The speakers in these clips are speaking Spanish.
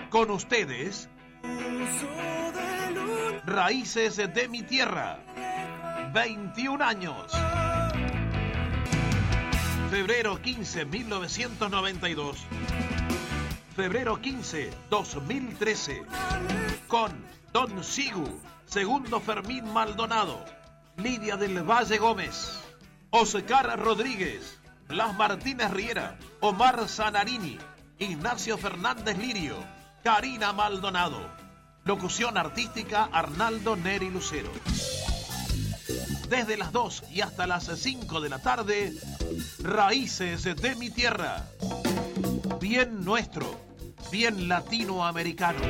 Con ustedes, Raíces de mi Tierra, 21 años. Febrero 15, 1992. Febrero 15, 2013. Con Don Sigu, Segundo Fermín Maldonado, Lidia del Valle Gómez, Oscar Rodríguez, Blas Martínez Riera, Omar Zanarini, Ignacio Fernández Lirio, Karina Maldonado. Locución artística Arnaldo Neri Lucero. Desde las 2 y hasta las 5 de la tarde, Raíces de mi Tierra. Bien nuestro, bien latinoamericano.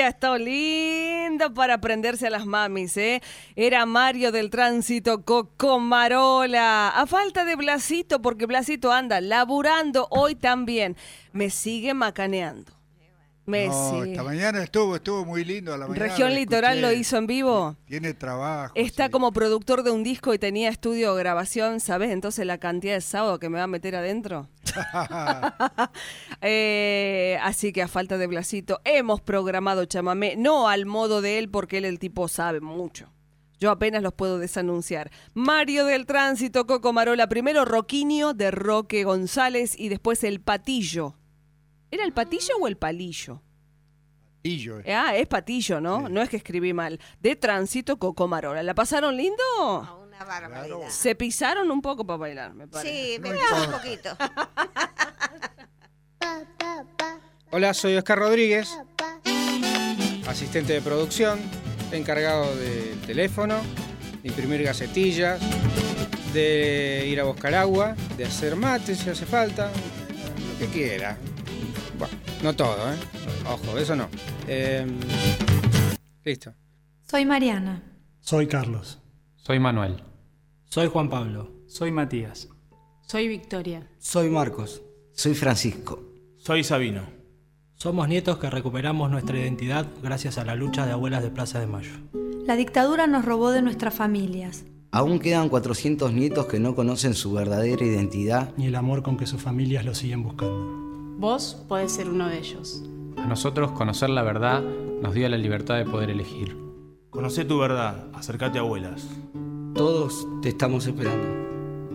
día está lindo para prenderse a las mamis, ¿eh? Era Mario del Tránsito Cocomarola. A falta de Blasito, porque Blasito anda laburando hoy también. Me sigue macaneando. Esta mañana estuvo muy lindo a la mañana. Región Litoral lo hizo en vivo. Tiene trabajo. Está como productor de un disco y tenía estudio de grabación, ¿sabes? Entonces la cantidad de sábado que me va a meter adentro. Así que a falta de Blasito hemos programado chamamé, no al modo de él porque él el tipo sabe mucho. Yo apenas los puedo desanunciar. Mario del Tránsito Cocomarola, primero Roquinho de Roque González y después El Patillo. ¿Era el patillo o el palillo? Patillo. Es patillo, ¿no? Sí. No es que escribí mal. De Tránsito Cocomarola. ¿La pasaron lindo? Una barbaridad. Claro. Se pisaron un poco para bailar, me parece. Sí, me un poquito. Hola, soy Oscar Rodríguez, asistente de producción, encargado del teléfono, de imprimir gacetillas, de ir a buscar agua, de hacer mate si hace falta, lo que quiera. Bueno, no todo, ¿eh? Ojo, eso no. Listo. Soy Mariana. Soy Carlos. Soy Manuel. Soy Juan Pablo. Soy Matías. Soy Victoria. Soy Marcos. Soy Francisco. Soy Sabino. Somos nietos que recuperamos nuestra identidad gracias a la lucha de abuelas de Plaza de Mayo. La dictadura nos robó de nuestras familias. Aún quedan 400 nietos que no conocen su verdadera identidad ni el amor con que sus familias lo siguen buscando. Vos podés ser uno de ellos. A nosotros conocer la verdad nos dio la libertad de poder elegir. Conocé tu verdad, acércate a abuelas. Todos te estamos esperando.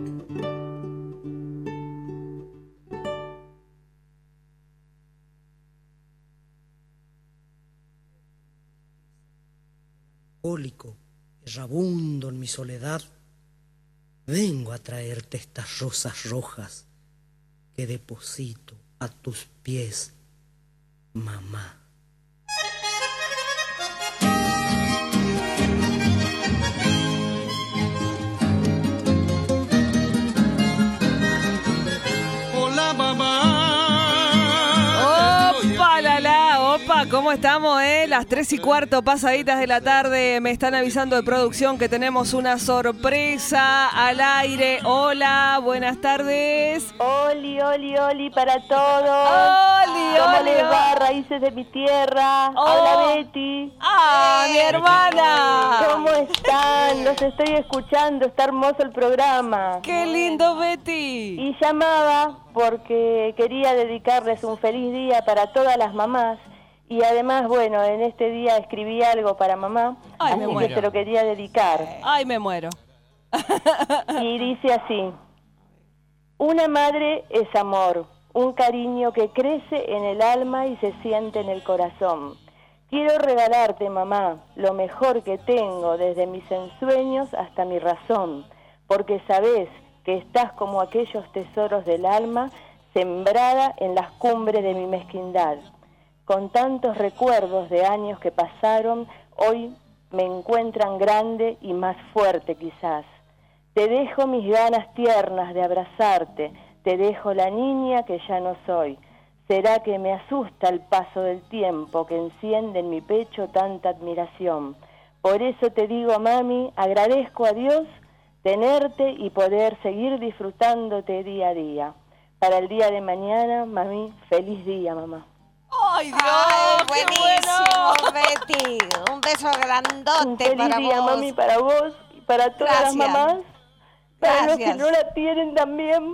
Alcohólico, errabundo en mi soledad, vengo a traerte estas rosas rojas que deposito a tus pies, mamá. Hola, mamá. Opa, opa, ¿cómo estamos, Las 3:15 pasaditas de la tarde. Me están avisando de producción que tenemos una sorpresa al aire. Hola, buenas tardes. Oli para todos. ¿Cómo les va, raíces de mi tierra? Hola, Betty. Mi hermana. ¿Cómo están? Los estoy escuchando, está hermoso el programa. Qué lindo, Betty. Y llamaba porque quería dedicarles un feliz día para todas las mamás. Y además, bueno, en este día escribí algo para mamá, así que se lo quería dedicar. Ay, me muero. Y dice así: una madre es amor, un cariño que crece en el alma y se siente en el corazón. Quiero regalarte, mamá, lo mejor que tengo, desde mis ensueños hasta mi razón, porque sabés que estás como aquellos tesoros del alma, sembrada en las cumbres de mi mezquindad. Con tantos recuerdos de años que pasaron, hoy me encuentran grande y más fuerte quizás. Te dejo mis ganas tiernas de abrazarte, te dejo la niña que ya no soy. ¿Será que me asusta el paso del tiempo que enciende en mi pecho tanta admiración? Por eso te digo, mami, agradezco a Dios tenerte y poder seguir disfrutándote día a día. Para el día de mañana, mami, feliz día, mamá. ¡Ay, Dios! ¡Ay, buenísimo, Betty! Un beso grandote un feliz para día, vos. Mami, para vos y para todas las mamás. Para los que no la tienen también.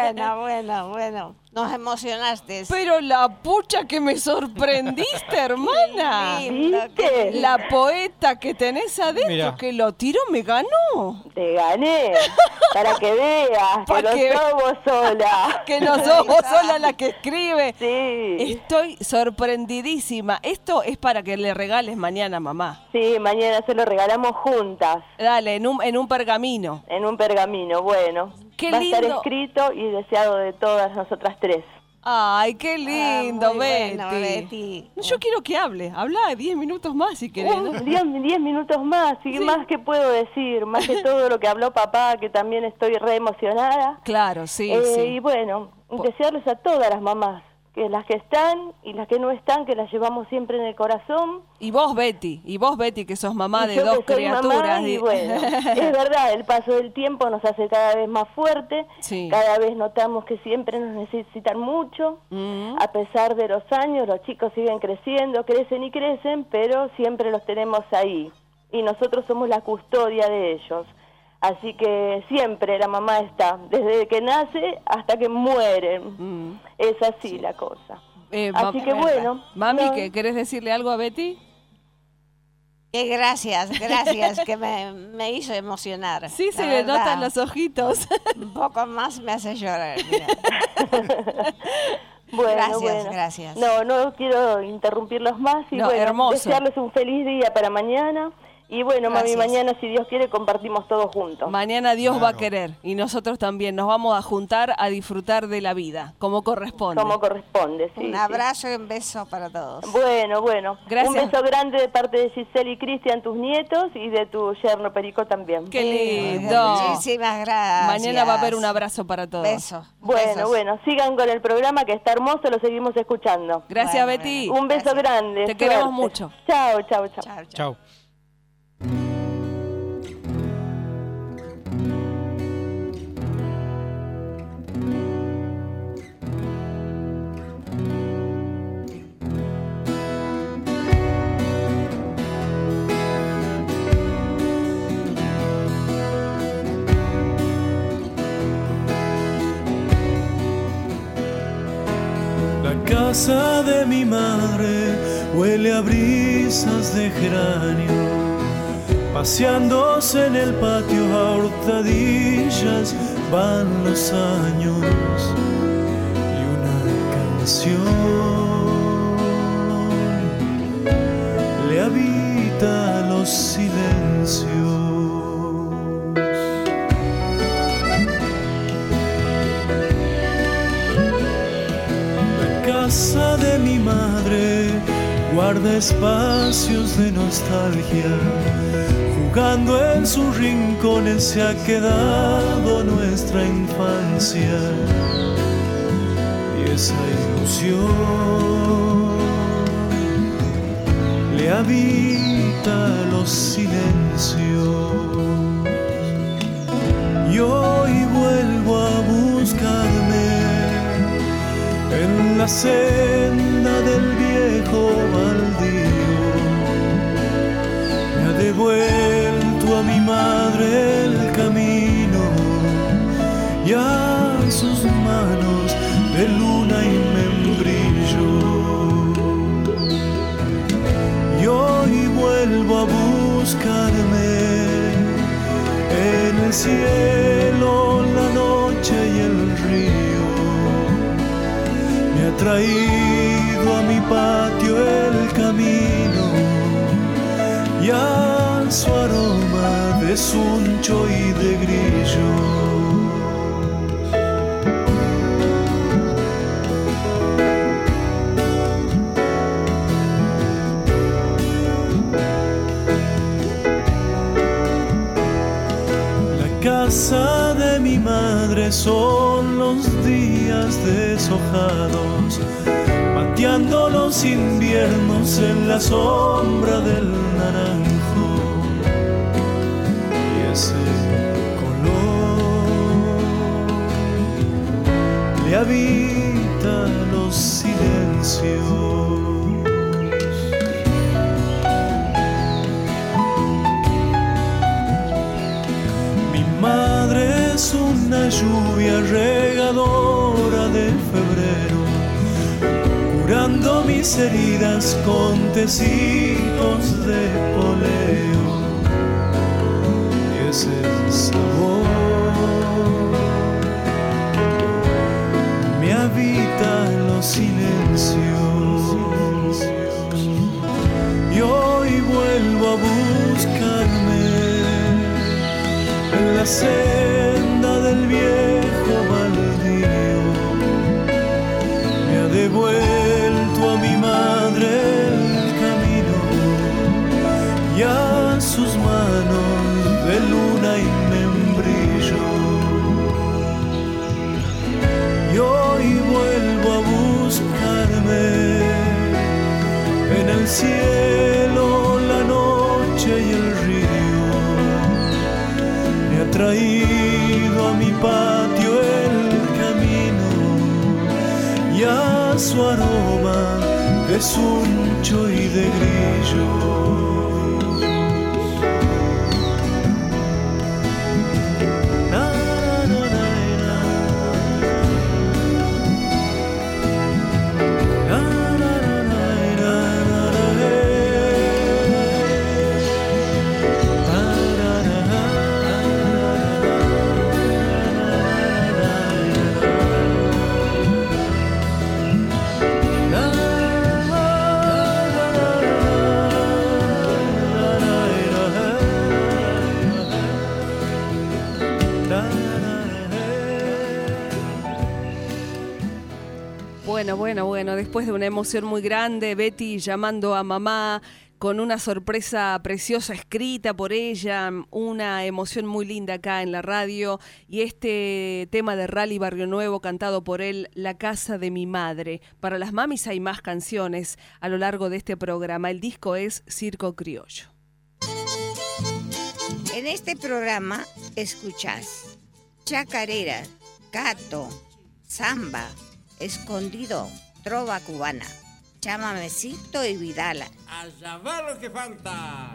Bueno. Nos emocionaste. Pero la pucha que me sorprendiste, hermana. ¿Viste? La poeta que tenés adentro, Mirá. que lo tiró, me ganó. Te gané. Para que veas que no sos vos sola. Que no sos vos sola la que escribe. Sí. Estoy sorprendidísima. Esto es para que le regales mañana a mamá. Sí, mañana se lo regalamos juntas. Dale, en un pergamino. En un pergamino, bueno. Qué Va lindo. a estar escrito y deseado de todas nosotras tres. Ay, qué lindo, Betty. Bueno, Betty. Yo quiero que hable. Habla 10 minutos más si querés, ¿no? 10 minutos más. ¿Y Sí. más que puedo decir? Más que todo lo que habló papá, que también estoy re emocionada. Claro, sí, sí. Y bueno, desearles a todas las mamás que las que están y las que no están, que las llevamos siempre en el corazón. Y vos, Betty, que sos mamá de yo dos que soy criaturas. Mamá, y bueno, es verdad, el paso del tiempo nos hace cada vez más fuerte, cada vez notamos que siempre nos necesitan mucho, a pesar de los años, los chicos siguen creciendo, crecen y crecen, pero siempre los tenemos ahí, y nosotros somos la custodia de ellos. Así que siempre la mamá está, desde que nace hasta que mueren. Es así la cosa. Así que bueno. Mami, ¿querés decirle algo a Betty? Gracias, que me hizo emocionar. Sí, se le notan los ojitos. Un poco más me hace llorar. Bueno, gracias. No quiero interrumpirlos más y desearles un feliz día para mañana. Y bueno, mami, mañana, si Dios quiere, compartimos todos juntos. Mañana Dios va a querer. Y nosotros también nos vamos a juntar a disfrutar de la vida, como corresponde. Como corresponde, sí. Un abrazo y un beso para todos. Bueno. Gracias. Un beso grande de parte de Giselle y Cristian, tus nietos, y de tu yerno Perico también. Qué lindo. Muchísimas gracias. Mañana va a haber un abrazo para todos. Besos. Bueno, sigan con el programa que está hermoso, lo seguimos escuchando. Gracias, Betty. Un beso grande. Te queremos mucho. Chao. Chao. La casa de mi madre huele a brisas de geranio, paseándose en el patio a hurtadillas van los años y una canción le habita los silencios. La casa de mi madre guarda espacios de nostalgia, jugando en sus rincones se ha quedado nuestra infancia y esa ilusión le habita los silencios. Y hoy vuelvo a buscarme en la senda del viejo baldío. Me ha devuelto a mi madre el camino y a sus manos de luna y membrillo. Y hoy vuelvo a buscarme en el cielo, la noche y el río. Me ha traído a mi patio el camino y a su aroma de suncho y de grillo. La casa de mi madre son los días deshojados, pateando los inviernos en la sombra del naranjo. Y ese color le habita los silencios. Mi madre es una lluvia regadora de febrero, curando mis heridas con tecitos de poleo. Y ese sabor me habita en los silencios. Y hoy vuelvo a buscarme en la senda del viejo baldío. Me ha devuelto a mi madre el camino y a sus manos de luna y membrillo. Y hoy vuelvo a buscar cielo, la noche y el río, me ha traído a mi patio el camino y a su aroma de suncho y de grillo. Bueno, después de una emoción muy grande, Betty llamando a mamá con una sorpresa preciosa escrita por ella, una emoción muy linda acá en la radio, y este tema de Rally Barrio Nuevo cantado por él, La casa de mi madre. Para las mamis hay más canciones a lo largo de este programa. El disco es Circo Criollo. En este programa escuchás chacarera, gato, samba, escondido, trova cubana, chamamecito y vidala. ¡Allá va lo que falta!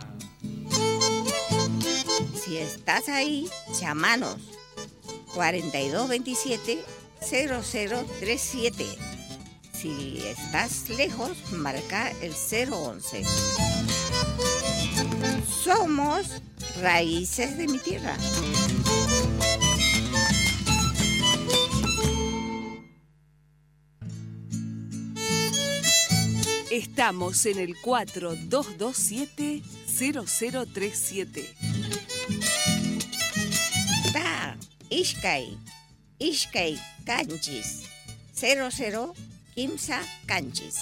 Si estás ahí, llamanos 4227-0037. Si estás lejos, marca el 011. Somos Raíces de mi Tierra. Estamos en el 4227-0037. Ta, Ishkay, Canchis, 00 Kimsa Canchis.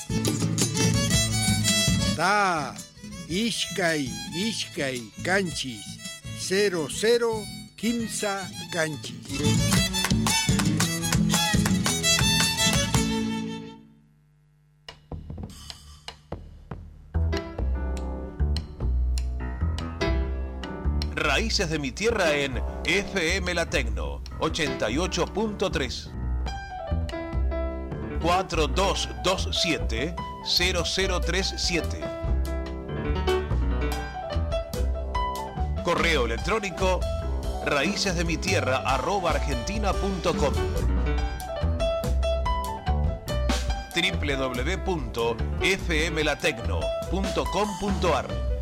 Ta, Ishkay, Canchis, 00 Kimsa Canchis. Raíces de mi Tierra en FM La Tecno 88.3 4227-0037. Correo electrónico raícesdemitierra@argentina.com. www.fmlatecno.com.ar.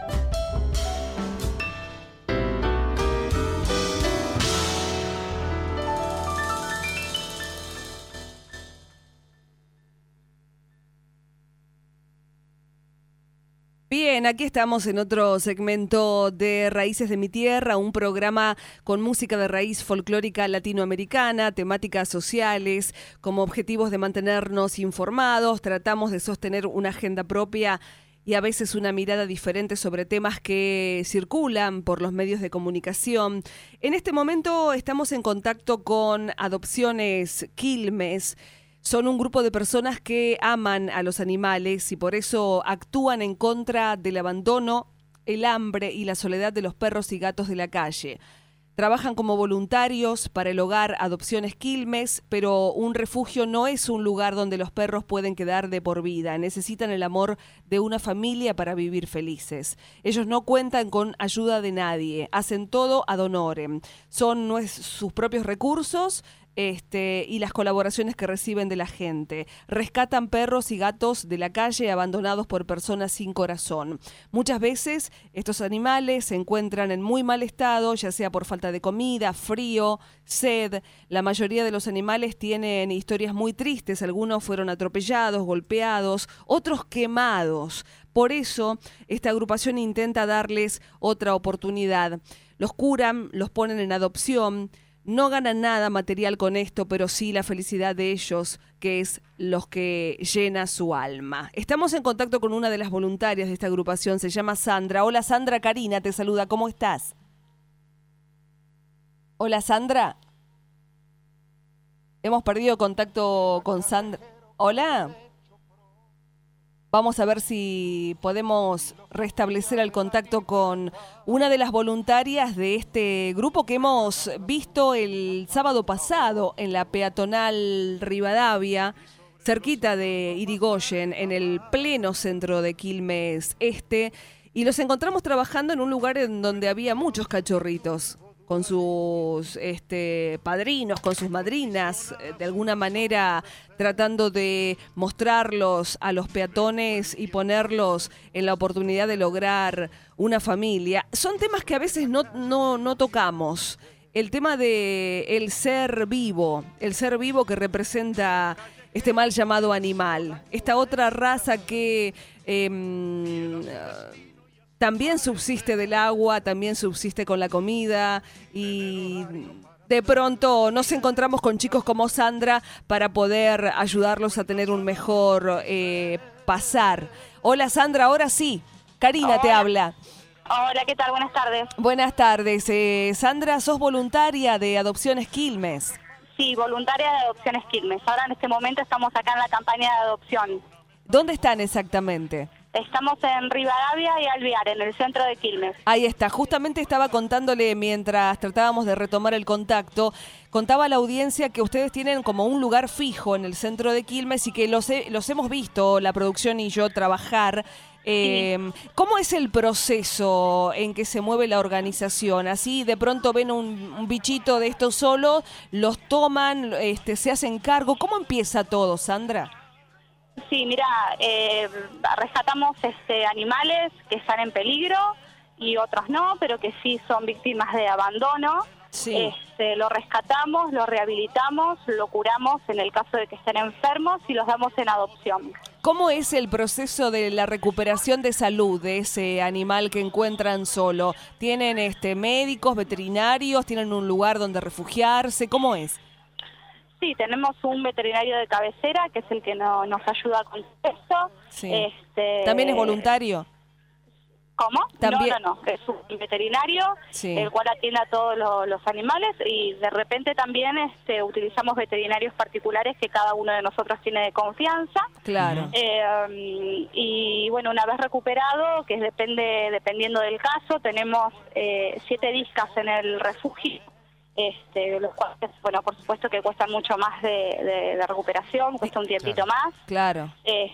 Bien, aquí estamos en otro segmento de Raíces de mi Tierra, un programa con música de raíz folclórica latinoamericana, temáticas sociales, como objetivos de mantenernos informados. Tratamos de sostener una agenda propia y a veces una mirada diferente sobre temas que circulan por los medios de comunicación. En este momento estamos en contacto con Adopciones Quilmes. Son un grupo de personas que aman a los animales y por eso actúan en contra del abandono, el hambre y la soledad de los perros y gatos de la calle. Trabajan como voluntarios para el hogar Adopciones Quilmes, pero un refugio no es un lugar donde los perros pueden quedar de por vida. Necesitan el amor de una familia para vivir felices. Ellos no cuentan con ayuda de nadie, hacen todo ad honorem. Son sus propios recursos y las colaboraciones que reciben de la gente. Rescatan perros y gatos de la calle abandonados por personas sin corazón. Muchas veces estos animales se encuentran en muy mal estado, ya sea por falta de comida, frío, sed. La mayoría de los animales tienen historias muy tristes. Algunos fueron atropellados, golpeados, otros quemados. Por eso, esta agrupación intenta darles otra oportunidad. Los curan, los ponen en adopción. No ganan nada material con esto, pero sí la felicidad de ellos, que es lo que llena su alma. Estamos en contacto con una de las voluntarias de esta agrupación, se llama Sandra. Hola Sandra, Karina te saluda, ¿cómo estás? Hola Sandra. Hemos perdido contacto con Sandra. Hola. Vamos a ver si podemos restablecer el contacto con una de las voluntarias de este grupo que hemos visto el sábado pasado en la peatonal Rivadavia, cerquita de Irigoyen, en el pleno centro de Quilmes Este, y los encontramos trabajando en un lugar en donde había muchos cachorritos, con sus padrinos, con sus madrinas, de alguna manera tratando de mostrarlos a los peatones y ponerlos en la oportunidad de lograr una familia. Son temas que a veces no tocamos. El tema de el ser vivo que representa este mal llamado animal, esta otra raza que también subsiste del agua, también subsiste con la comida, y de pronto nos encontramos con chicos como Sandra para poder ayudarlos a tener un mejor pasar. Hola Sandra, ahora sí, Karina te habla. Hola, ¿qué tal? Buenas tardes. Buenas tardes. Sandra, sos voluntaria de Adopciones Quilmes. Sí, voluntaria de Adopciones Quilmes. Ahora en este momento estamos acá en la campaña de adopción. ¿Dónde están exactamente? Estamos en Rivadavia y Alvear, en el centro de Quilmes. Ahí está. Justamente estaba contándole, mientras tratábamos de retomar el contacto, contaba a la audiencia que ustedes tienen como un lugar fijo en el centro de Quilmes y que los hemos visto, la producción y yo, trabajar. Sí. ¿Cómo es el proceso en que se mueve la organización? Así de pronto ven un bichito de estos solos, los toman, se hacen cargo. ¿Cómo empieza todo, Sandra? Sí, mira, rescatamos animales que están en peligro y otros no, pero que sí son víctimas de abandono. Sí. Lo rescatamos, lo rehabilitamos, lo curamos en el caso de que estén enfermos y los damos en adopción. ¿Cómo es el proceso de la recuperación de salud de ese animal que encuentran solo? ¿Tienen médicos, veterinarios? ¿Tienen un lugar donde refugiarse? ¿Cómo es? Sí, tenemos un veterinario de cabecera que es el que nos ayuda con esto. Sí. ¿También es voluntario? ¿Cómo? ¿También? No. Es un veterinario, sí, el cual atiende a todos los animales, y de repente también utilizamos veterinarios particulares que cada uno de nosotros tiene de confianza. Claro. Y bueno, una vez recuperado, que dependiendo del caso, tenemos 7 discas en el refugio. Los cuales, bueno, por supuesto que cuestan mucho más de recuperación, cuesta un tiempito más. Claro.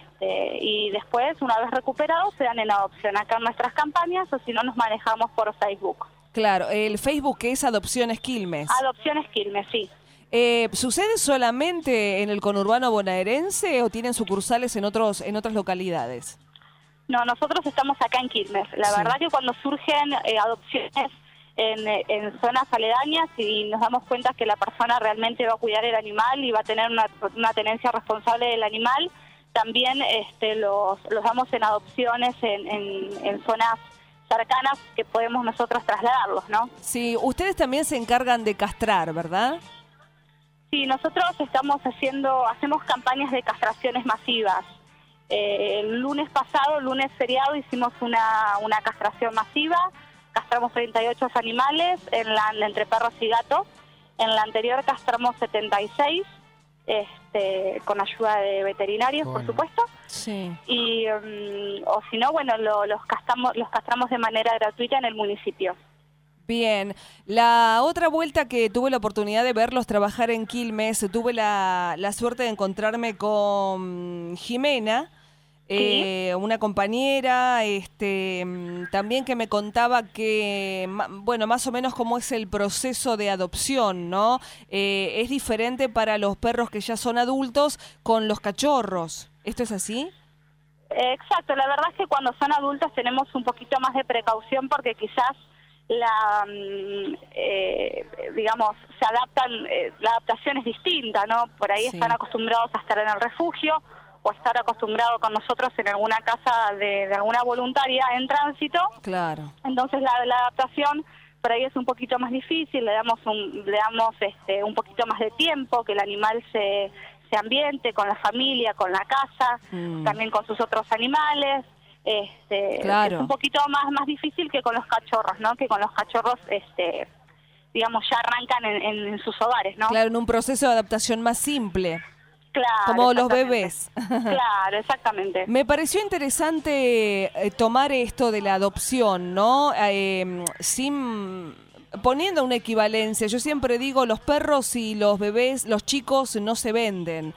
Y después, una vez recuperados, se dan en adopción acá en nuestras campañas, o si no, nos manejamos por Facebook. Claro, el Facebook que es Adopciones Quilmes. Adopciones Quilmes, sí. ¿Sucede solamente en el conurbano bonaerense o tienen sucursales en otras localidades? No, nosotros estamos acá en Quilmes. La verdad que cuando surgen adopciones en zonas aledañas y nos damos cuenta que la persona realmente va a cuidar el animal y va a tener una tenencia responsable del animal, también los damos en adopciones en zonas cercanas que podemos nosotros trasladarlos, ¿no? Sí, ustedes también se encargan de castrar, ¿verdad? Sí, nosotros hacemos campañas de castraciones masivas. El lunes pasado, lunes feriado, hicimos una castración masiva. Castramos 38 animales entre perros y gatos. En la anterior castramos 76, con ayuda de veterinarios, por supuesto. Sí. Y o si no, bueno, los castramos de manera gratuita en el municipio. Bien. La otra vuelta que tuve la oportunidad de verlos trabajar en Quilmes, tuve la suerte de encontrarme con Jimena. ¿Sí? Una compañera también que me contaba que, bueno, más o menos cómo es el proceso de adopción, ¿no? Es diferente para los perros que ya son adultos con los cachorros. ¿Esto es así? Exacto, la verdad es que cuando son adultos tenemos un poquito más de precaución porque quizás digamos, se adaptan, la adaptación es distinta, ¿no? Por ahí sí, están acostumbrados a estar en el refugio o estar acostumbrado con nosotros en alguna casa de alguna voluntaria en tránsito. Claro. Entonces la adaptación por ahí es un poquito más difícil, le damos un poquito más de tiempo, que el animal se ambiente con la familia, con la casa, también con sus otros animales. Claro. Es un poquito más difícil que con los cachorros, ¿no? Que con los cachorros, digamos, ya arrancan en sus hogares, ¿no? Claro, en un proceso de adaptación más simple. Claro, como los bebés. Claro, exactamente. Me pareció interesante tomar esto de la adopción, ¿no? Poniendo una equivalencia. Yo siempre digo, los perros y los bebés, los chicos no se venden.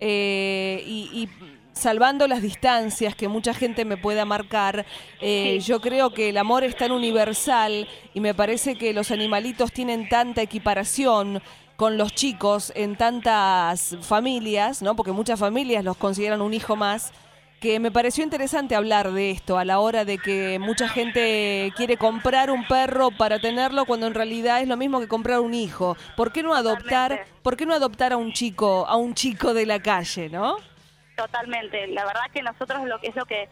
Y salvando las distancias que mucha gente me pueda marcar, yo creo que el amor es tan universal y me parece que los animalitos tienen tanta equiparación con los chicos en tantas familias, ¿no? Porque muchas familias los consideran un hijo más, que me pareció interesante hablar de esto a la hora de que mucha gente quiere comprar un perro para tenerlo cuando en realidad es lo mismo que comprar un hijo. ¿Por qué no adoptar a un chico de la calle, no? Totalmente. La verdad que nosotros lo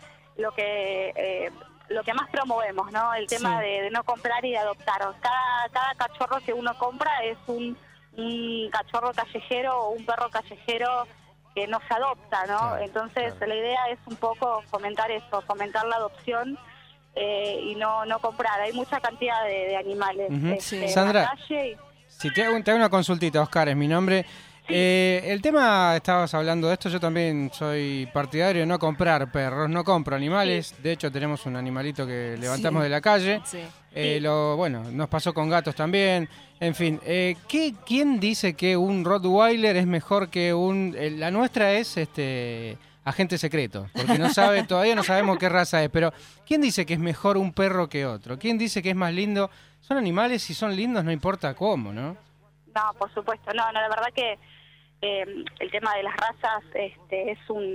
que más promovemos, ¿no? El tema de no comprar y de adoptar. Cada cachorro que uno compra es un cachorro callejero o un perro callejero que no se adopta, ¿no? Claro, entonces la idea es un poco fomentar eso, fomentar la adopción y no comprar. Hay mucha cantidad de animales Sandra, en la calle. Si te hago una consultita, Oscar es mi nombre. El tema, estabas hablando de esto, yo también soy partidario de no comprar perros, no compro animales, de hecho tenemos un animalito que levantamos de la calle, nos pasó con gatos también, en fin, ¿quién dice que un Rottweiler es mejor que la nuestra es agente secreto, porque todavía no sabemos qué raza es, pero ¿quién dice que es mejor un perro que otro? ¿Quién dice que es más lindo? Son animales, si son lindos no importa cómo, ¿no? No, por supuesto, no, la verdad que el tema de las razas es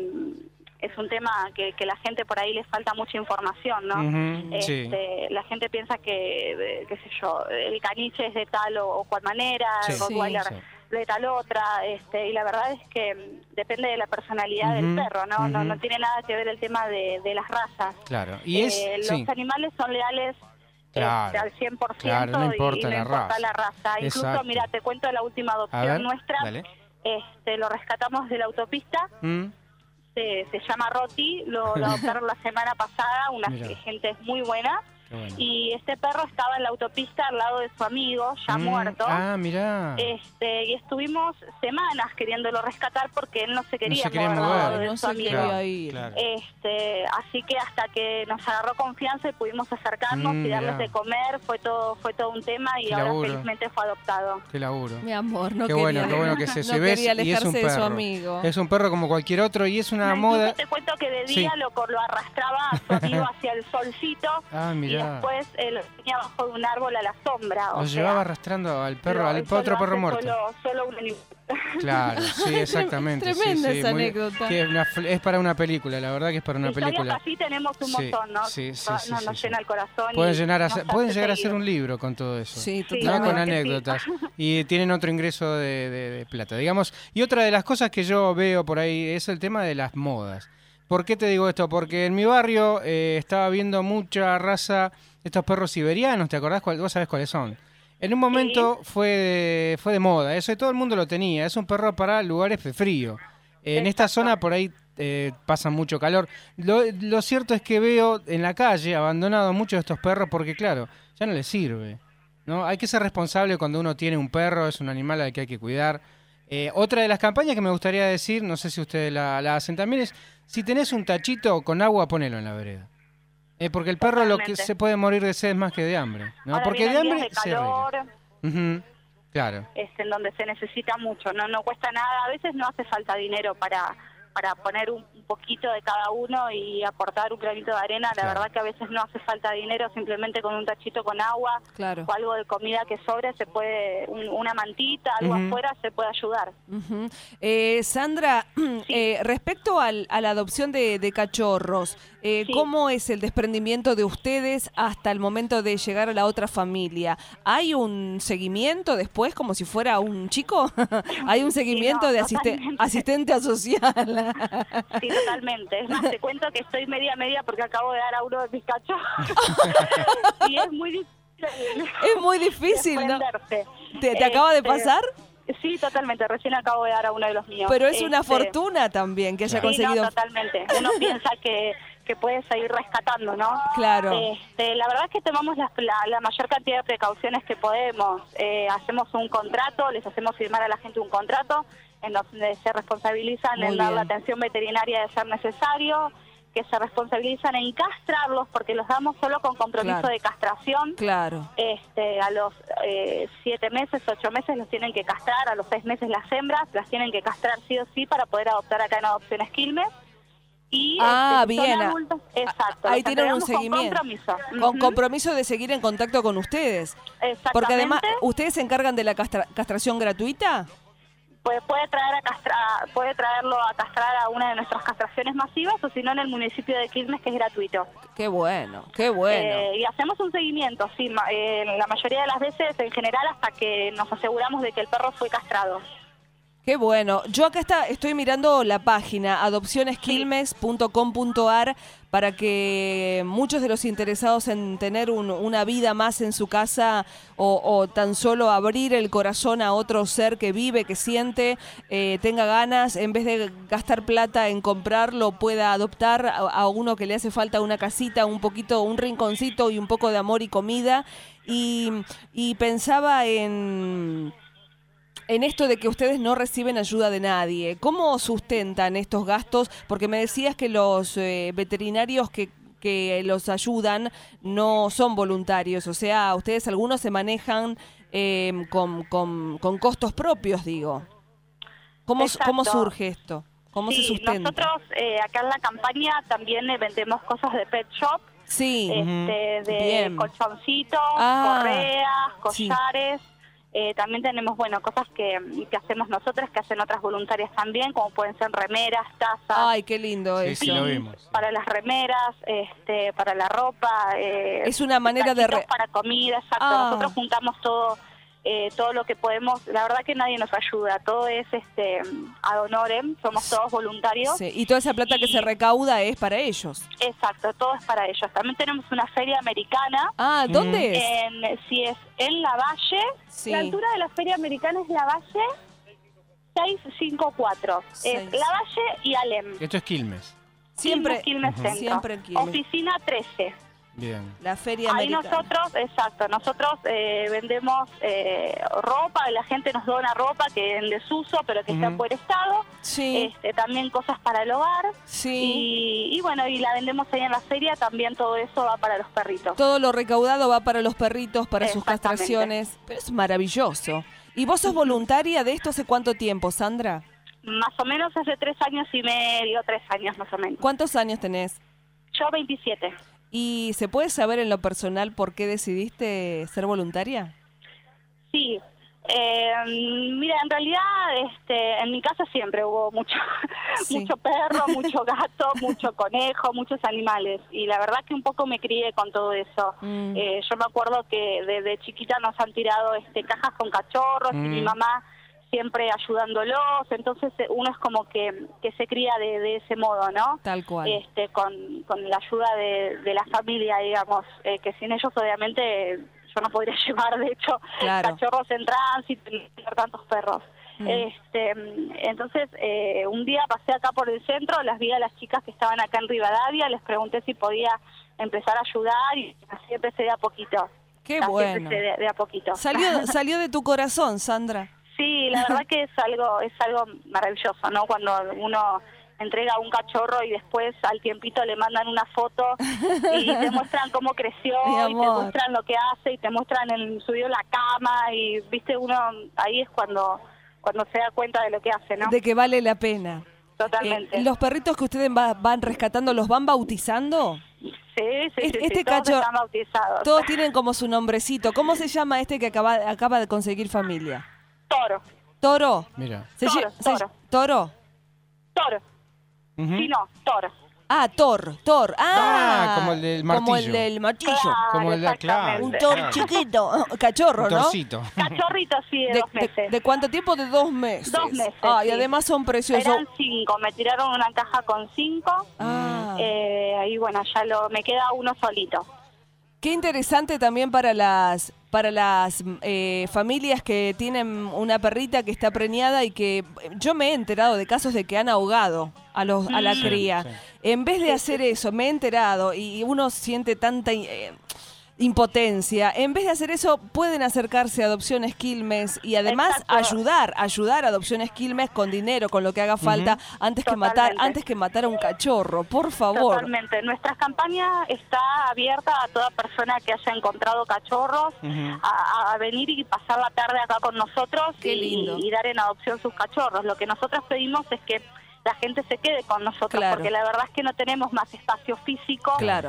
un tema que la gente por ahí le falta mucha información, ¿no? La gente piensa que, qué sé yo, el caniche es de tal o cual manera, el Rottweiler de tal otra, y la verdad es que depende de la personalidad del perro, ¿no? No tiene nada que ver el tema de las razas. Claro. Los animales son leales al 100%, claro, no importa, y no importa la raza. Incluso, mira, te cuento la última adopción nuestra. Dale. Lo rescatamos de la autopista. Se llama Roti, lo adoptaron la semana pasada, una gente muy buena. Bueno. Y este perro estaba en la autopista al lado de su amigo, ya muerto. Mirá. Y estuvimos semanas queriéndolo rescatar porque él no se quería mover de su amigo. Claro. Así que hasta que nos agarró confianza y pudimos acercarnos y darles de comer, fue todo un tema y ahora felizmente fue adoptado. Qué laburo. Mi amor, qué bueno que se ve y es un perro. De su amigo. Es un perro como cualquier otro y es una moda. Te cuento que de día lo arrastraba a su amigo hacia el solcito. Mirá. Y después lo tenía abajo de un árbol a la sombra. Lo llevaba arrastrando al perro, otro perro muerto. Solo un animal. Claro, sí, exactamente. Tremenda esa anécdota. Es para una película, la verdad que es para una película. Así tenemos un montón, ¿no? Nos llena el corazón. Pueden llegar a hacer un libro con todo eso. Sí, totalmente. Con anécdotas. Y tienen otro ingreso de plata, digamos. Y otra de las cosas que yo veo por ahí es el tema de las modas. ¿Por qué te digo esto? Porque en mi barrio estaba viendo mucha raza, estos perros siberianos, ¿te acordás? Vos sabés cuáles son. En un momento fue de moda eso y todo el mundo lo tenía. Es un perro para lugares de frío. En esta zona por ahí pasa mucho calor. Lo cierto es que veo en la calle abandonados muchos de estos perros porque, claro, ya no les sirve, ¿no? Hay que ser responsable cuando uno tiene un perro, es un animal al que hay que cuidar. Otra de las campañas que me gustaría decir, no sé si ustedes la hacen también, es si tenés un tachito con agua, ponelo en la vereda. Porque el perro lo que se puede morir de sed es más que de hambre, ¿no? Porque de hambre se ríe. Claro. En donde se necesita mucho, no cuesta nada, a veces no hace falta dinero para poner un poquito de cada uno y aportar un granito de arena. La verdad que a veces no hace falta dinero, simplemente con un tachito con agua o algo de comida que sobre, se puede, una mantita, algo afuera, se puede ayudar. Sandra, respecto a la adopción de cachorros, ¿cómo es el desprendimiento de ustedes hasta el momento de llegar a la otra familia? ¿Hay un seguimiento después como si fuera un chico? ¿Hay un seguimiento de asistente asocial? Sí, totalmente. Es más, te cuento que estoy media porque acabo de dar a uno de mis cachorros. Y es muy difícil. Es muy difícil, ¿no? ¿Te acaba de pasar? Sí, totalmente. Recién acabo de dar a uno de los míos. Pero es una fortuna también que haya conseguido. No, totalmente. Uno piensa que puedes seguir rescatando, ¿no? Claro. La verdad es que tomamos la mayor cantidad de precauciones que podemos. Hacemos un contrato, les hacemos firmar a la gente un contrato en donde se responsabilizan en dar la atención veterinaria de ser necesario, que se responsabilizan en castrarlos, porque los damos solo con compromiso de castración. Claro. A los 7 meses, 8 meses los tienen que castrar, a los 6 meses las hembras las tienen que castrar sí o sí para poder adoptar acá en Adopciones Quilmes. Y bien. Adultos, exacto. Ahí tienen un seguimiento. Con compromiso de seguir en contacto con ustedes. Exactamente. Porque además, ¿ustedes se encargan de la castración gratuita? Puede traerlo a castrar a una de nuestras castraciones masivas, o si no en el municipio de Quilmes, que es gratuito. Qué bueno, qué bueno. Y hacemos un seguimiento, sí, la mayoría de las veces, en general, hasta que nos aseguramos de que el perro fue castrado. Qué bueno. Yo acá estoy mirando la página adopcionesquilmes.com.ar para que muchos de los interesados en tener una vida más en su casa o tan solo abrir el corazón a otro ser que vive, que siente, tenga ganas, en vez de gastar plata en comprarlo, pueda adoptar a uno que le hace falta una casita, un rinconcito y un poco de amor y comida. Y pensaba en esto de que ustedes no reciben ayuda de nadie. ¿Cómo sustentan estos gastos? Porque me decías que los veterinarios que los ayudan no son voluntarios. O sea, ustedes algunos se manejan con costos propios, digo. ¿Cómo surge esto? ¿Cómo se sustenta? Nosotros acá en la campaña también vendemos cosas de pet shop. Sí. De colchoncitos, correas, collares. Sí. También tenemos, cosas que hacemos nosotras, que hacen otras voluntarias también, como pueden ser remeras, tazas. Ay, qué lindo eso. Sí, lo vimos. Para las remeras, para la ropa. Es una manera para comida, exacto. Nosotros juntamos todo lo que podemos. La verdad que nadie nos ayuda. Todo es ad honorem, somos todos voluntarios. Sí. Y toda esa plata que se recauda es para ellos. Exacto, todo es para ellos. También tenemos una feria americana. ¿Dónde es? Es en La Valle. Sí. La altura de la feria americana es La Valle 654. Es La Valle y Alem. Esto es Quilmes. Siempre Quilmes Centro. Siempre en Quilmes. Oficina 13. Bien. La feria americana. Nosotros vendemos ropa, la gente nos dona ropa que en desuso, pero que está por estado. Sí. También cosas para el hogar. Sí. Y la vendemos ahí en la feria, también todo eso va para los perritos. Todo lo recaudado va para los perritos, para sus castraciones. Pero es maravilloso. ¿Y vos sos voluntaria de esto hace cuánto tiempo, Sandra? Más o menos hace 3 años y medio, 3 años más o menos. ¿Cuántos años tenés? Yo 27. ¿Y se puede saber en lo personal por qué decidiste ser voluntaria? Sí. Mira, en realidad en mi casa siempre hubo mucho perro, mucho gato, mucho conejo, muchos animales. Y la verdad que un poco me crié con todo eso. Yo me acuerdo que desde chiquita nos han tirado cajas con cachorros y mi mamá siempre ayudándolos, entonces uno es como que se cría de ese modo, ¿no? Tal cual. Con la ayuda de la familia, digamos, que sin ellos obviamente yo no podría llevar, de hecho, cachorros en tránsito y tener tantos perros. Entonces, un día pasé acá por el centro, las vi a las chicas que estaban acá en Rivadavia, les pregunté si podía empezar a ayudar y así empecé de a poquito. Qué bueno. De a poquito. Salió de tu corazón, Sandra. Sí, la verdad que es algo maravilloso, ¿no? Cuando uno entrega un cachorro y después al tiempito le mandan una foto y te muestran cómo creció y te muestran lo que hace y te muestran subido la cama y, viste, uno ahí es cuando se da cuenta de lo que hace, ¿no? De que vale la pena. Totalmente. ¿Los perritos que ustedes van rescatando los van bautizando? Sí, todos están bautizados. Todos tienen como su nombrecito. ¿Cómo se llama este que acaba de conseguir familia? Toro. ¿Toro? Mira. ¿Toro? Toro. Sí, no, Toro. Thor. Como el del martillo. Como el del martillo. Claro, como el de Un Thor chiquito. Cachorro, un torcito. ¿no? Cachorrito, sí, de 2 meses. ¿De cuánto tiempo? De 2 meses. 2 meses, Y además son preciosos. Eran 5, me tiraron una caja con 5. Ahí, ya me queda uno solito. Qué interesante también para las familias que tienen una perrita que está preñada y que yo me he enterado de casos de que han ahogado a la cría. Sí. En vez de hacer eso, me he enterado y uno siente tanta impotencia. En vez de hacer eso, pueden acercarse a Adopciones Quilmes y además ayudar a Adopciones Quilmes con dinero, con lo que haga falta, antes que matar a un cachorro, por favor. Totalmente. Nuestra campaña está abierta a toda persona que haya encontrado cachorros, a venir y pasar la tarde acá con nosotros y dar en adopción sus cachorros. Lo que nosotros pedimos es que la gente se quede con nosotros, porque la verdad es que no tenemos más espacio físico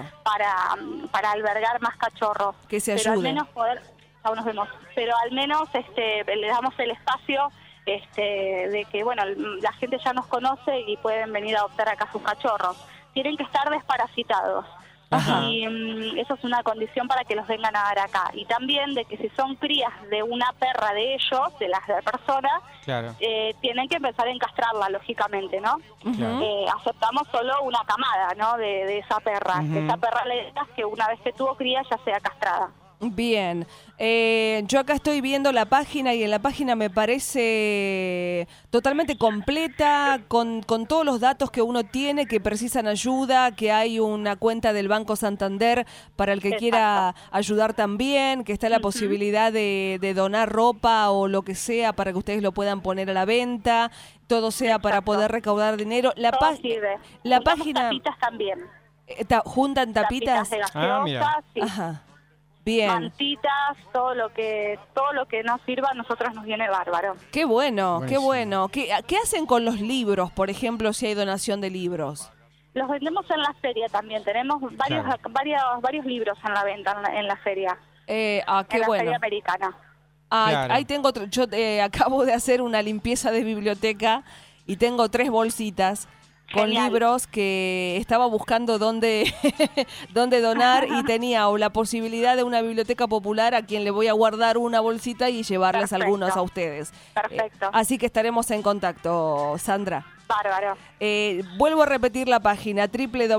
para albergar más cachorros. Que se ayuden. Pero al menos aún nos vemos, pero al menos le damos el espacio de que, bueno, la gente ya nos conoce y pueden venir a adoptar acá sus cachorros. Tienen que estar desparasitados. Y eso es una condición para que los vengan a dar acá. Y también de que si son crías de una perra de ellos, de la persona, tienen que empezar a encastrarla, lógicamente, ¿no? Aceptamos solo una camada, ¿no? De esa perra. Que esa perra le digas que una vez que tuvo cría ya sea castrada. Bien, yo acá estoy viendo la página y en la página me parece totalmente completa, con todos los datos que uno tiene, que precisan ayuda, que hay una cuenta del Banco Santander para el que quiera ayudar también, que está la posibilidad de donar ropa o lo que sea para que ustedes lo puedan poner a la venta, todo sea para poder recaudar dinero. La página... Tapitas también. ¿Juntan tapitas? De gaseosa, mira. Sí. Ajá. Bien. Mantitas, todo lo que nos sirva a nosotros nos viene bárbaro. Qué bueno, Buenísimo. Qué bueno. ¿Qué hacen con los libros, por ejemplo, si hay donación de libros? Los vendemos en la feria también. Tenemos varios libros en la venta en la feria. Qué en la bueno. feria americana. Ahí tengo otro. Yo acabo de hacer una limpieza de biblioteca y tengo 3 bolsitas con libros que estaba buscando dónde donar y tenía la posibilidad de una biblioteca popular a quien le voy a guardar una bolsita y llevarles algunos a ustedes. Perfecto. Así que estaremos en contacto, Sandra. Bárbaro. Vuelvo a repetir la página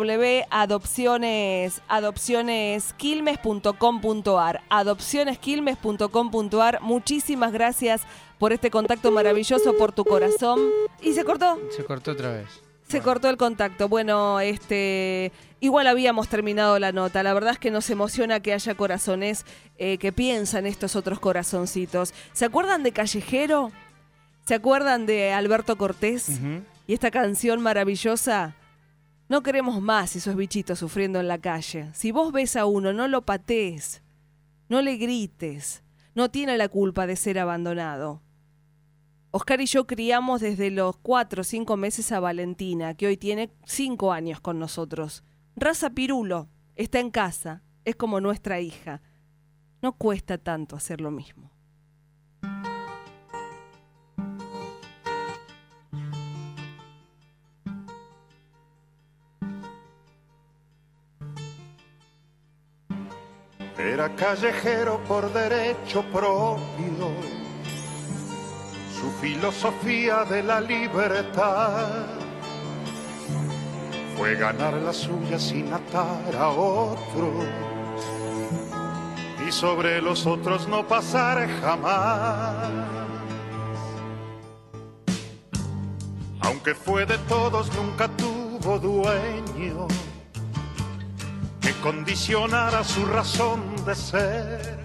www.adopcionesquilmes.com.ar adopcionesquilmes.com.ar. Muchísimas gracias por este contacto maravilloso, por tu corazón. ¿Y se cortó? Se cortó otra vez. Se cortó el contacto. Bueno, igual habíamos terminado la nota. La verdad es que nos emociona que haya corazones que piensan estos otros corazoncitos. ¿Se acuerdan de Callejero? ¿Se acuerdan de Alberto Cortés? Y esta canción maravillosa. No queremos más esos bichitos sufriendo en la calle. Si vos ves a uno, no lo patees, no le grites. No tiene la culpa de ser abandonado. Oscar y yo criamos desde los 4 o 5 meses a Valentina, que hoy tiene 5 años con nosotros. Raza Pirulo, está en casa, es como nuestra hija. No cuesta tanto hacer lo mismo. Era callejero por derecho propio, su filosofía de la libertad fue ganar la suya sin atar a otros y sobre los otros no pasar jamás. Aunque fue de todos, nunca tuvo dueño que condicionara su razón de ser.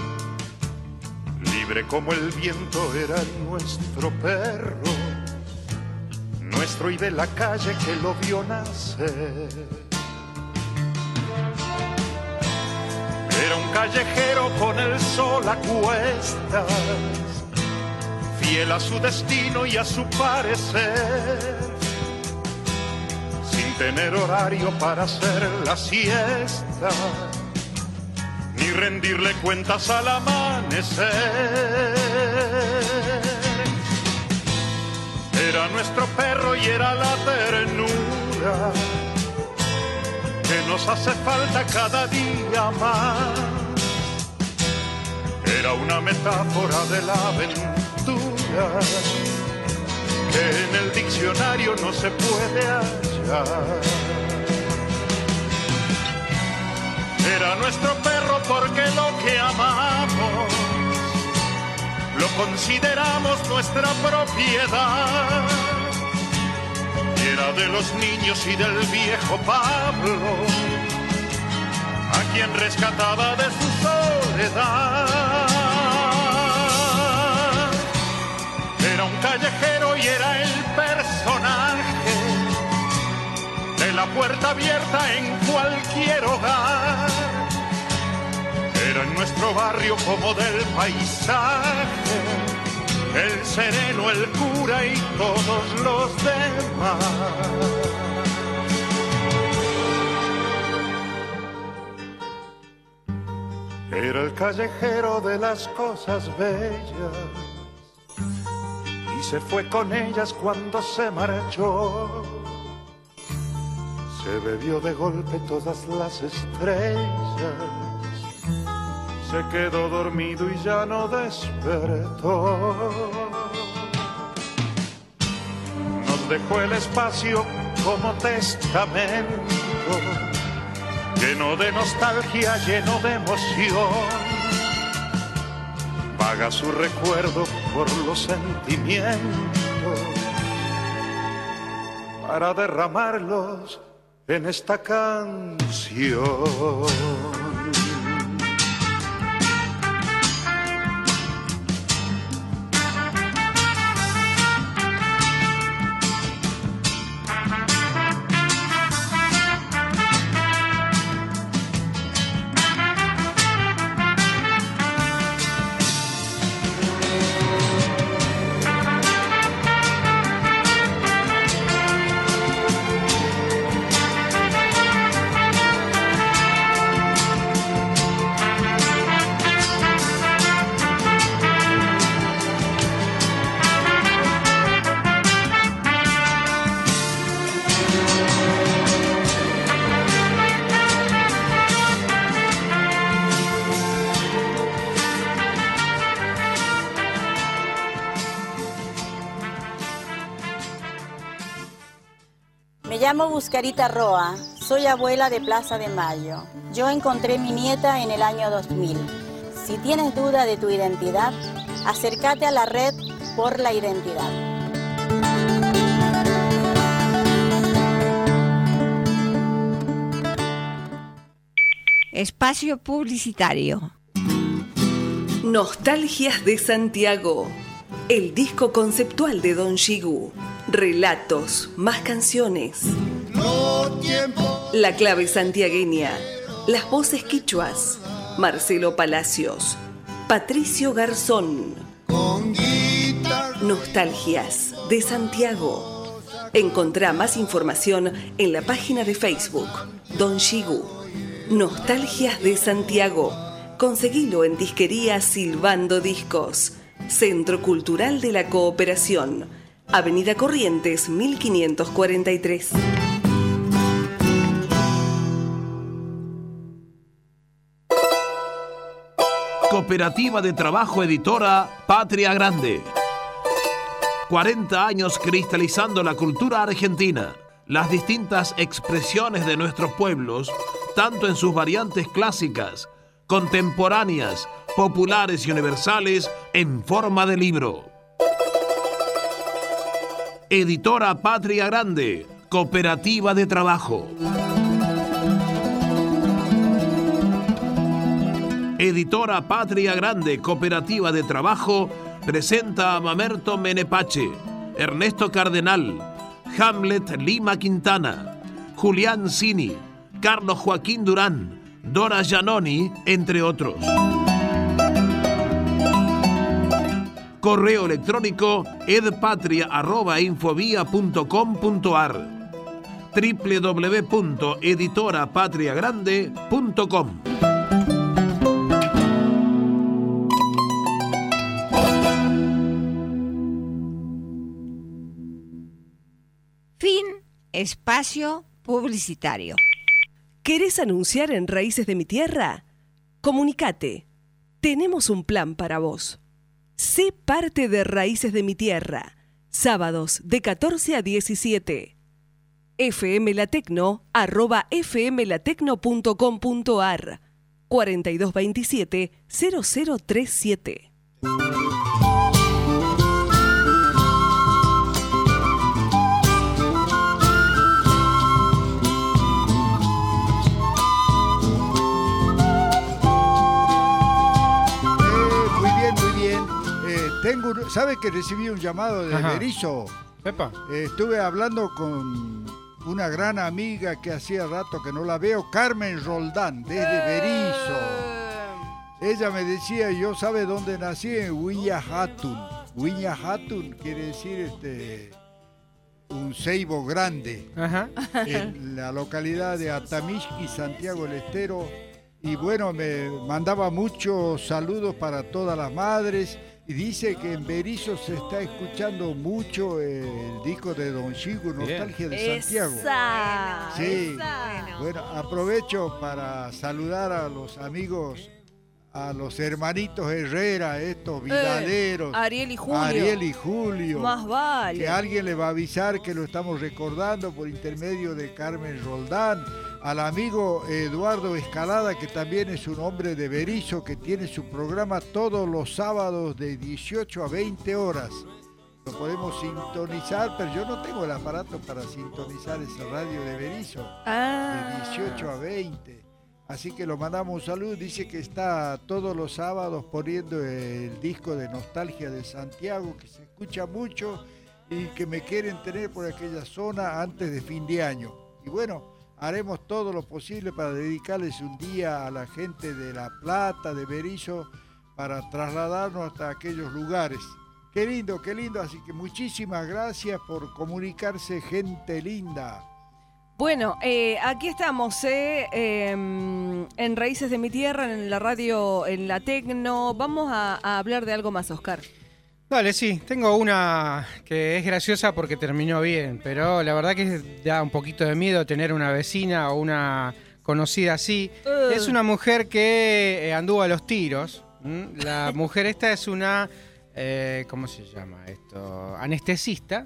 Libre como el viento era nuestro perro, nuestro y de la calle que lo vio nacer. Era un callejero con el sol a cuestas, fiel a su destino y a su parecer, sin tener horario para hacer la siesta, ni rendirle cuentas al amanecer. Era nuestro perro y era la ternura que nos hace falta cada día más. Era una metáfora de la aventura que en el diccionario no se puede hallar. Era nuestro perro porque lo que amamos lo consideramos nuestra propiedad. Y era de los niños y del viejo Pablo, a quien rescataba de su soledad. Era un callejero y era el personaje de la puerta abierta en cualquier hogar. Era en nuestro barrio como del paisaje, el sereno, el cura y todos los demás. Era el callejero de las cosas bellas y se fue con ellas cuando se marchó. Se bebió de golpe todas las estrellas, se quedó dormido y ya no despertó. Nos dejó el espacio como testamento, lleno de nostalgia, lleno de emoción. Vaga su recuerdo por los sentimientos para derramarlos en esta canción. Me llamo Buscarita Roa, soy abuela de Plaza de Mayo. Yo encontré mi nieta en el año 2000. Si tienes duda de tu identidad, acércate a la red por la identidad. Espacio publicitario. Nostalgias de Santiago, el disco conceptual de Don Shigu. Relatos, más canciones. La clave santiagueña, las voces quichuas. Marcelo Palacios, Patricio Garzón. Nostalgias de Santiago. Encontrá más información en la página de Facebook Don Shigu. Nostalgias de Santiago. Conseguilo en Disquería Silbando Discos. Centro Cultural de la Cooperación. Avenida Corrientes, 1543. Cooperativa de Trabajo Editora Patria Grande. 40 años cristalizando la cultura argentina, las distintas expresiones de nuestros pueblos, tanto en sus variantes clásicas, contemporáneas, populares y universales, en forma de libro. Editora Patria Grande, Cooperativa de Trabajo. Editora Patria Grande, Cooperativa de Trabajo, presenta a Mamerto Menepache, Ernesto Cardenal, Hamlet Lima Quintana, Julián Cini, Carlos Joaquín Durán, Dora Giannoni, entre otros. Correo electrónico edpatria@infovia.com.ar, www.editorapatriagrande.com. Fin. Espacio publicitario. ¿Querés anunciar en Raíces de mi Tierra? Comunicate. Tenemos un plan para vos. Sé parte de Raíces de mi Tierra. Sábados de 14 a 17. fmlatecno@fmlatecno.com.ar 4227-0037. ¿Sabe que recibí un llamado de Berisso? Epa. Estuve hablando con una gran amiga que hacía rato que no la veo, Carmen Roldán, desde Berisso. Ella me decía, yo sabe dónde nací, en Huiñahatun. Huiñahatun quiere decir un ceibo grande. Ajá. En la localidad de Atamixqui, Santiago del Estero. Y bueno, me mandaba muchos saludos para todas las madres. Y dice que en Berisso se está escuchando mucho el disco de Don Chigu, Nostalgia de Santiago. Sí. Bueno, aprovecho para saludar a los amigos, a los hermanitos Herrera, estos vidaderos. Ariel y Julio. Más vale. Que alguien le va a avisar que lo estamos recordando por intermedio de Carmen Roldán. Al amigo Eduardo Escalada, que también es un hombre de Berisso, que tiene su programa todos los sábados de 18 a 20 horas. Lo podemos sintonizar, pero yo no tengo el aparato para sintonizar esa radio de Berisso. De 18 a 20. Así que lo mandamos un saludo. Dice que está todos los sábados poniendo el disco de Nostalgia de Santiago, que se escucha mucho y que me quieren tener por aquella zona antes de fin de año. Y bueno, haremos todo lo posible para dedicarles un día a la gente de La Plata, de Berisso, para trasladarnos hasta aquellos lugares. Qué lindo, así que muchísimas gracias por comunicarse, gente linda. Bueno, aquí estamos en Raíces de mi Tierra, en la radio, en la Tecno. Vamos a hablar de algo más, Oscar. Dale, sí, tengo una que es graciosa porque terminó bien, pero la verdad que da un poquito de miedo tener una vecina o una conocida así. Es una mujer que anduvo a los tiros. La mujer esta es una, ¿cómo se llama esto? Anestesista.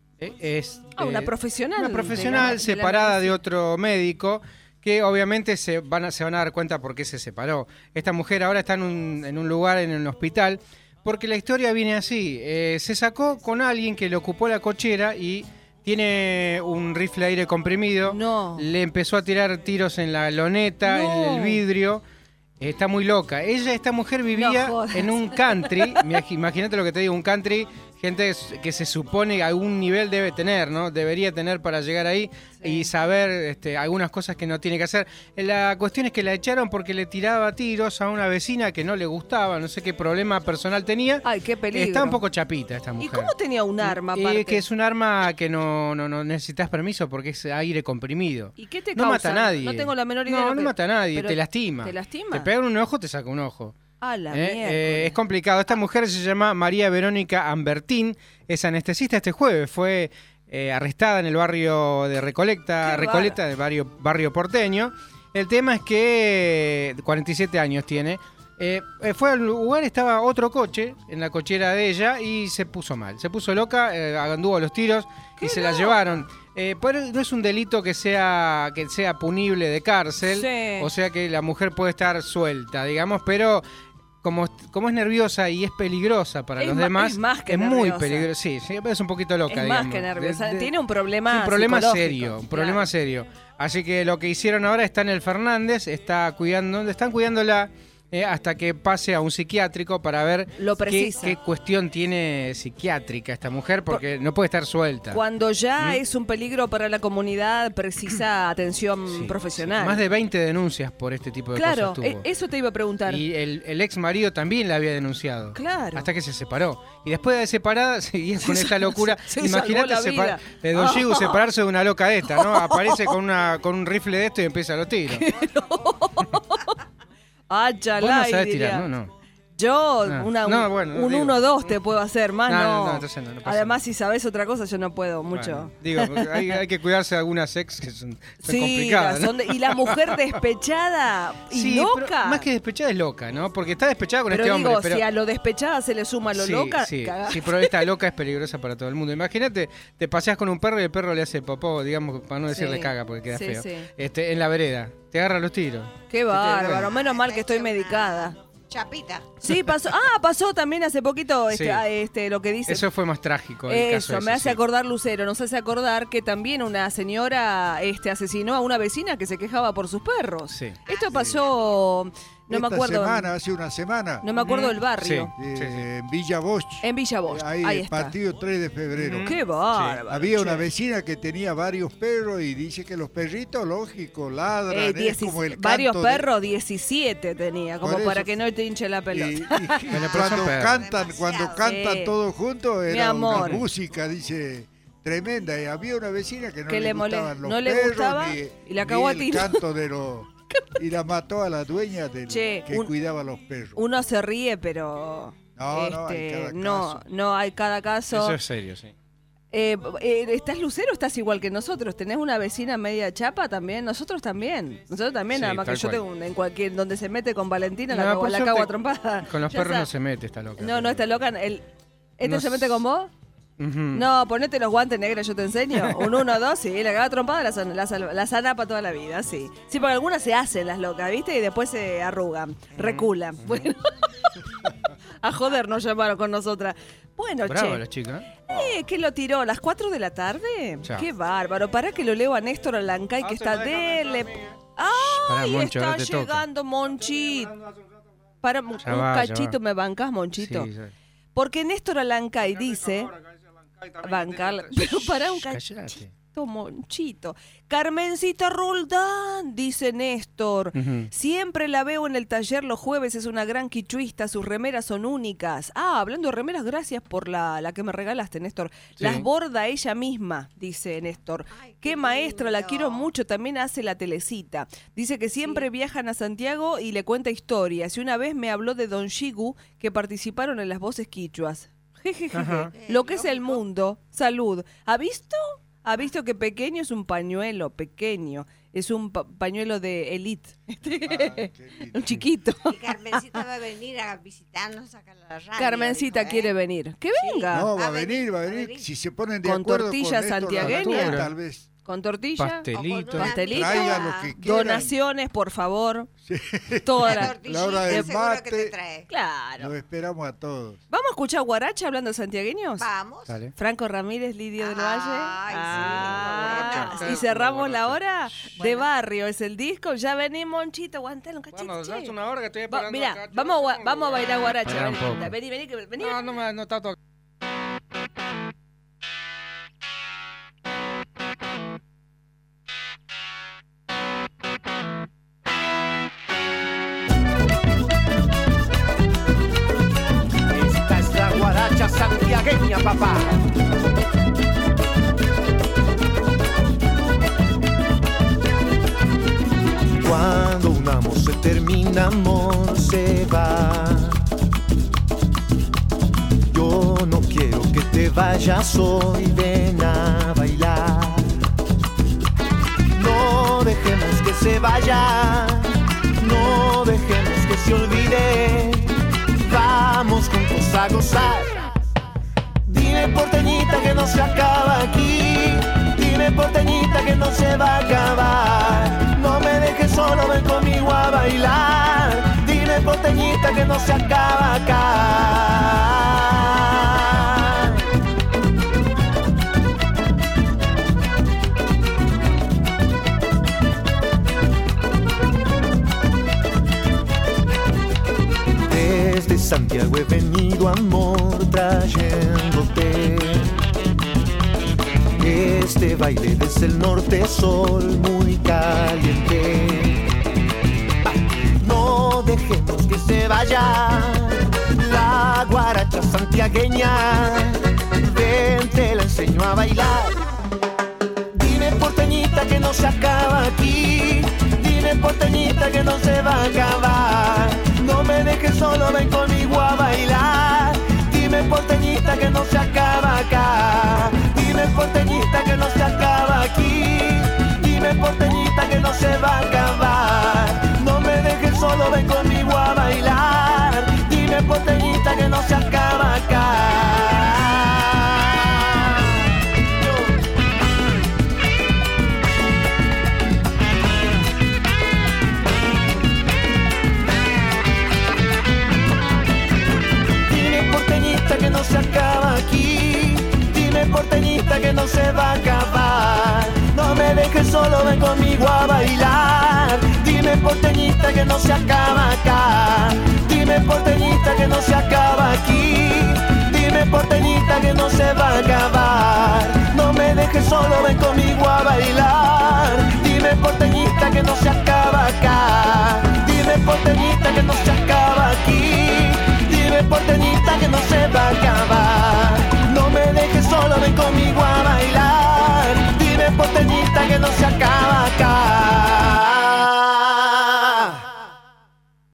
Una profesional. Una profesional separada de otro médico que obviamente se van a dar cuenta por qué se separó. Esta mujer ahora está en un lugar, en un hospital. Porque la historia viene así, se sacó con alguien que le ocupó la cochera y tiene un rifle de aire comprimido, le empezó a tirar tiros en la loneta, en el vidrio, está muy loca. Esta mujer vivía en un country, imagínate lo que te digo, un country, gente que se supone algún nivel debe tener, ¿no? Debería tener para llegar ahí y saber algunas cosas que no tiene que hacer. La cuestión es que la echaron porque le tiraba tiros a una vecina que no le gustaba, no sé qué problema personal tenía. Ay, qué peligro. Está un poco chapita esta mujer. ¿Y cómo tenía un arma aparte? Que es un arma que no necesitas permiso porque es aire comprimido. ¿Y qué te causa? No mata a nadie. No tengo la menor idea. No mata a nadie, te lastima. ¿Te lastima? Te pegan un ojo, te saca un ojo. Es complicado. Esta mujer se llama María Verónica Ambertín, es anestesista. Este jueves fue arrestada en el barrio de Recoleta, del barrio porteño. El tema es que 47 años tiene. Fue al lugar, estaba otro coche en la cochera de ella y se puso mal. Se puso loca, anduvo a los tiros y se la llevaron. Pero no es un delito que sea punible de cárcel, o sea que la mujer puede estar suelta, digamos, pero como es nerviosa y es peligrosa para los demás, es muy peligrosa. Sí, es un poquito loca, digamos. Es más que nerviosa, tiene un problema serio, problema serio. Así que lo que hicieron ahora está en el Fernández, están cuidándola hasta que pase a un psiquiátrico para ver qué cuestión tiene psiquiátrica esta mujer, porque no puede estar suelta. Cuando ya es un peligro para la comunidad, precisa atención profesional. Más de 20 denuncias por este tipo de cosas tuvo. Claro, eso te iba a preguntar. Y el ex marido también la había denunciado. Claro. Hasta que se separó. Y después de separada, seguía con esta locura. Imagínate Don Chigu separarse de una loca de esta, ¿no? Aparece con un rifle de esto y empieza a los tiros. Vos no sabés tirar, ¿no? Yo, un 1-2 te puedo hacer, más no. Entonces no pasa Además, nada. si sabes otra cosa, yo no puedo mucho. Digo, hay que cuidarse de algunas ex que son complicadas, ¿no? Y la mujer despechada y loca. Más que despechada es loca, ¿no? Porque está despechada con este hombre. Pero si a lo despechada se le suma lo loca, sí, pero esta loca es peligrosa para todo el mundo. Imagínate, te paseas con un perro y el perro le hace popó, digamos, para no decirle caga porque queda feo. Sí. En la vereda. Te agarra los tiros. Qué bárbaro. Menos mal que estoy medicada. Chapita. Sí, pasó también hace poquito lo que dice. Eso fue más trágico. Eso, me hace acordar Lucero. Nos hace acordar que también una señora asesinó a una vecina que se quejaba por sus perros. Sí. Esto pasó No me acuerdo. Hace una semana. No me acuerdo del barrio. Sí. En Villa Bosch. En Villa Bosch. Ahí está. Partido 3 de febrero. ¡Qué bárbaro! Había una vecina que tenía varios perros y dice que los perritos, lógico, ladran. Es como el varios perros, 17 tenía, como para que no te hinche la pelota. Y cuando cantan todos juntos, era una música, dice... Tremenda, y había una vecina que no le gustaban los perros, gustaba y la cagó a tiro. El canto y la mató a la dueña que cuidaba a los perros. Uno se ríe, pero no hay cada caso. Eso es serio, sí. ¿Estás lucero o estás igual que nosotros? ¿Tenés una vecina media chapa también? Nosotros también, sí, nada más que yo tengo en cualquier donde se mete con Valentina la cago a trompada. Con los perros no se mete, está loca. No está loca. ¿Se mete con vos? No, ponete los guantes negros, yo te enseño. Un 1, 2, sí, la caga trompada la sana para toda la vida, sí. Sí, porque algunas se hacen las locas, ¿viste? Y después se arrugan, reculan. Bueno, a joder nos llamaron con nosotras. Bueno, bravo la chica. ¿Qué lo tiró? ¿Las 4 de la tarde? Chao. Qué bárbaro. Para que lo leo a Néstor Alancay, que está dele. ¡Ay, Moncho, está llegando Monchito! Para un cachito, ¿me bancas, Monchito? Sí. Porque Néstor Alancay dice... Bancarle, pero para un cachito, Monchito. Carmencita Roldán, dice Néstor. Siempre la veo en el taller los jueves, es una gran quichuista, sus remeras son únicas. Hablando de remeras, gracias por la que me regalaste, Néstor. Sí. Las borda ella misma, dice Néstor. Qué maestra, la quiero mucho, también hace la telecita. Dice que siempre viajan a Santiago y le cuenta historias. Y una vez me habló de Don Shigu, que participaron en las voces quichuas. Lo que es el mundo. Salud. ¿Ha visto que pequeño es un pañuelo? Pequeño. Es un pañuelo de elite. Un chiquito. Y Carmencita va a venir a visitarnos acá a la radio. Carmencita quiere venir. Que venga. No, va a venir. Si se ponen de acuerdo con tortilla santiagueña. Tal vez. Con tortilla, pastelito, traigan lo que quieran. Donaciones, por favor. Sí. Toda la hora del mate. Que te trae. Claro. Los esperamos a todos. ¿Vamos a escuchar guaracha hablando de santiagueños? Vamos. Dale. Franco Ramírez, Lidio del Valle. Sí, y cerramos la hora de barrio. Es el disco. Ya vení, Monchito, aguantalo un cachito. Vamos, hace una hora que estoy esperando. Mira, acá, vamos a bailar guaracha. Vení. No está todo. Santiagueña, papá. Cuando un amor se termina, amor se va. Yo no quiero que te vayas hoy, ven a bailar. No dejemos que se vaya, no dejemos que se olvide. Vamos juntos a gozar. Dime, porteñita, que no se acaba aquí. Dime, porteñita, que no se va a acabar. No me dejes solo, ven conmigo a bailar. Dime, porteñita, que no se acaba acá. Desde Santiago he venido, amor, trayéndote este baile desde el norte, sol muy caliente. No dejemos que se vaya la guaracha santiagueña. Ven, te la enseño a bailar. Dime, porteñita, que no se acaba aquí. Dime, porteñita, que no se va a acabar. No me dejes solo, ven conmigo a bailar. Dime, porteñita, que no se acaba acá. Dime, porteñita, que no se acaba aquí. Dime, porteñita, que no se va a acabar. No me dejes solo, ven conmigo a bailar. Dime, porteñita, que no se acaba acá. Que no se acaba aquí. Dime, porteñita, que no se va a acabar. No me dejes solo, ven conmigo a bailar. Dime, porteñita que no se acaba acá. Dime porteñita que no se acaba aquí. Dime porteñita que no se va a acabar. No me dejes solo, ven conmigo a bailar. Dime porteñita que no se acaba acá. Dime porteñita que no se acaba